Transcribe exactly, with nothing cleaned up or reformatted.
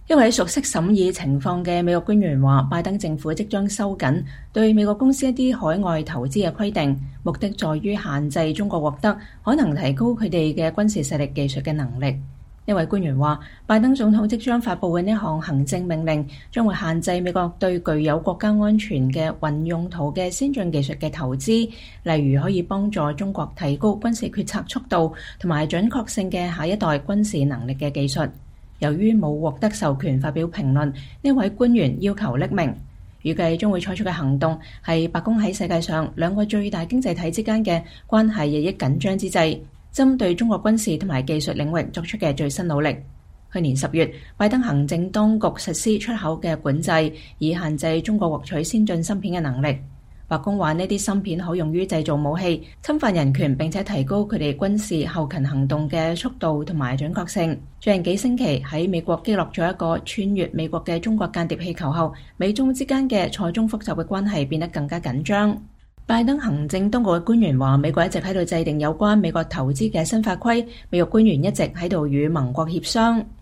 一位熟悉審議情況嘅美國官員話，拜登政府即將收緊對美國公司一啲海外投資嘅規定，目的在於限制中國獲得可能提高佢哋嘅軍事實力技術嘅能力。一位官員話，拜登總統即將發布嘅呢項行政命令將會限制美國對具有國家安全嘅雲用途嘅先進技術嘅投資，例如可以幫助中國提高軍事決策速度同埋準確性嘅下一代軍事能力嘅技術。由於冇獲得授權發表評論，呢位官員要求匿名。預計將會採取嘅行動係白宮喺世界上兩個最大經濟體之間嘅關係日益緊張之際，針對中國軍事同埋技術領域作出嘅最新努力。去年十月，拜登行政當局實施出口嘅管制，以限制中國獲取先進芯片嘅能力。白宮話呢啲芯片可用於製造武器，侵犯人權，並且提高佢哋軍事後勤行動嘅速度同埋準確性。最近幾星期喺美國擊落咗一個穿越美國嘅中國間諜氣球後，美中之間嘅錯綜複雜嘅關係變得更加緊張。拜登行政當局嘅官員話，美國一直喺度制定有關美國投資嘅新法規，美國官員一直喺度與盟國協商。